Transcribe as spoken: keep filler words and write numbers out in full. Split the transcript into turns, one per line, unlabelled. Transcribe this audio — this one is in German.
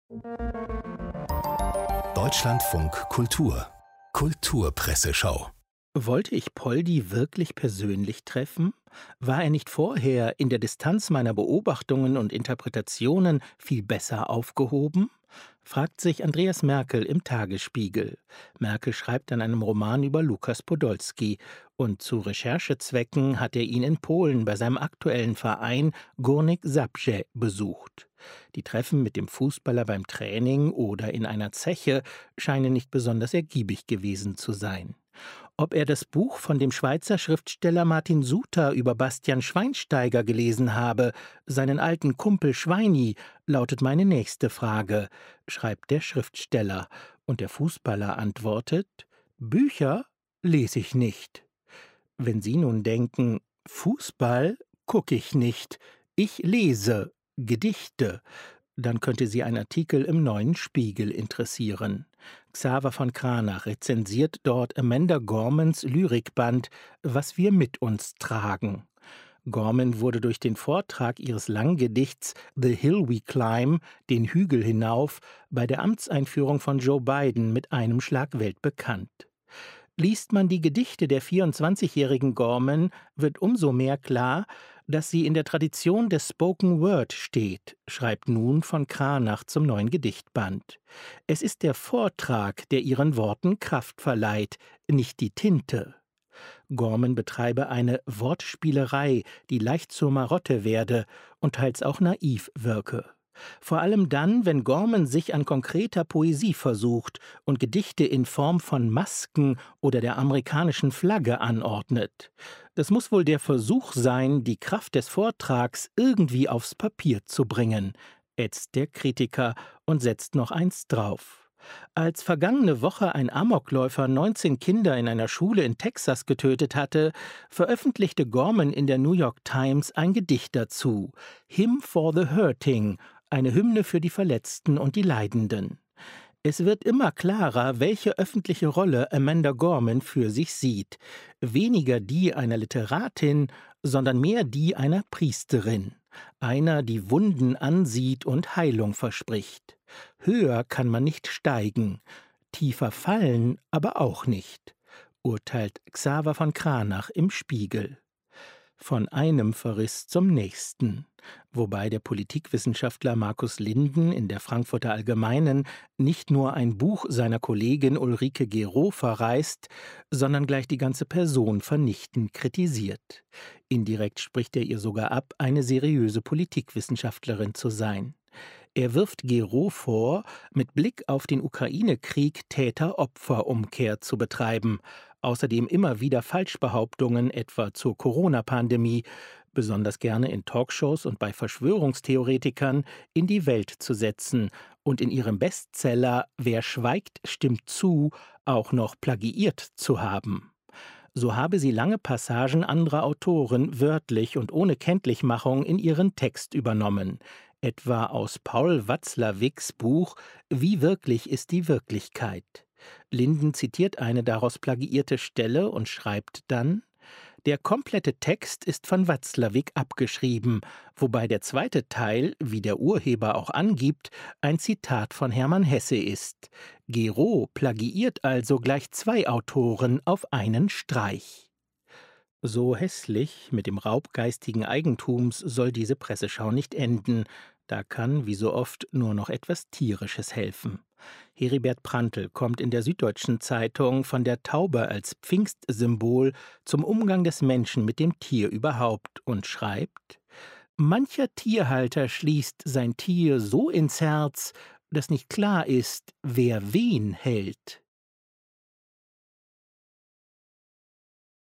Deutschlandfunk Kultur Kulturpresseschau.
Wollte ich Poldi wirklich persönlich treffen? War er nicht vorher in der Distanz meiner Beobachtungen und Interpretationen viel besser aufgehoben? Fragt sich Andreas Merkel im Tagesspiegel. Merkel schreibt an einem Roman über Lukas Podolski und zu Recherchezwecken hat er ihn in Polen bei seinem aktuellen Verein Górnik Zabrze besucht. Die Treffen mit dem Fußballer beim Training oder in einer Zeche scheinen nicht besonders ergiebig gewesen zu sein. Ob er das Buch von dem Schweizer Schriftsteller Martin Suter über Bastian Schweinsteiger gelesen habe, seinen alten Kumpel Schweini, lautet meine nächste Frage, schreibt der Schriftsteller. Und der Fußballer antwortet: Bücher lese ich nicht. Wenn Sie nun denken, Fußball gucke ich nicht, ich lese Gedichte, dann könnte Sie ein Artikel im Neuen Spiegel interessieren. Xaver von Kranach rezensiert dort Amanda Gormans Lyrikband »Was wir mit uns tragen«. Gorman wurde durch den Vortrag ihres Langgedichts »The Hill We Climb«, den Hügel hinauf, bei der Amtseinführung von Joe Biden mit einem Schlag weltbekannt. Liest man die Gedichte der vierundzwanzigjährigen Gorman, wird umso mehr klar, dass sie in der Tradition des Spoken Word steht, schreibt nun von Kranach zum neuen Gedichtband. Es ist der Vortrag, der ihren Worten Kraft verleiht, nicht die Tinte. Gorman betreibe eine Wortspielerei, die leicht zur Marotte werde und teils auch naiv wirke. Vor allem dann, wenn Gorman sich an konkreter Poesie versucht und Gedichte in Form von Masken oder der amerikanischen Flagge anordnet. Das muss wohl der Versuch sein, die Kraft des Vortrags irgendwie aufs Papier zu bringen, ätzt der Kritiker und setzt noch eins drauf. Als vergangene Woche ein Amokläufer neunzehn Kinder in einer Schule in Texas getötet hatte, veröffentlichte Gorman in der New York Times ein Gedicht dazu, Hymn for the Hurting, eine Hymne für die Verletzten und die Leidenden. Es wird immer klarer, welche öffentliche Rolle Amanda Gorman für sich sieht. Weniger die einer Literatin, sondern mehr die einer Priesterin. Einer, die Wunden ansieht und Heilung verspricht. Höher kann man nicht steigen, tiefer fallen aber auch nicht, urteilt Xaver von Kranach im Spiegel. Von einem Verriss zum nächsten. Wobei der Politikwissenschaftler Markus Linden in der Frankfurter Allgemeinen nicht nur ein Buch seiner Kollegin Ulrike Gero verreist, sondern gleich die ganze Person vernichtend kritisiert. Indirekt spricht er ihr sogar ab, eine seriöse Politikwissenschaftlerin zu sein. Er wirft Gero vor, mit Blick auf den Ukraine-Krieg Täter-Opfer-Umkehr zu betreiben, außerdem immer wieder Falschbehauptungen etwa zur Corona-Pandemie, besonders gerne in Talkshows und bei Verschwörungstheoretikern, in die Welt zu setzen und in ihrem Bestseller »Wer schweigt, stimmt zu« auch noch plagiiert zu haben. So habe sie lange Passagen anderer Autoren wörtlich und ohne Kenntlichmachung in ihren Text übernommen, etwa aus Paul Watzlawicks Buch »Wie wirklich ist die Wirklichkeit?«. Linden zitiert eine daraus plagiierte Stelle und schreibt dann: Der komplette Text ist von Watzlawick abgeschrieben, wobei der zweite Teil, wie der Urheber auch angibt, ein Zitat von Hermann Hesse ist. Gero plagiiert also gleich zwei Autoren auf einen Streich. So hässlich mit dem Raub geistigen Eigentums soll diese Presseschau nicht enden. Da kann, wie so oft, nur noch etwas Tierisches helfen. Heribert Prantl kommt in der Süddeutschen Zeitung von der Taube als Pfingstsymbol zum Umgang des Menschen mit dem Tier überhaupt und schreibt: Mancher Tierhalter schließt sein Tier so ins Herz, dass nicht klar ist, wer wen hält.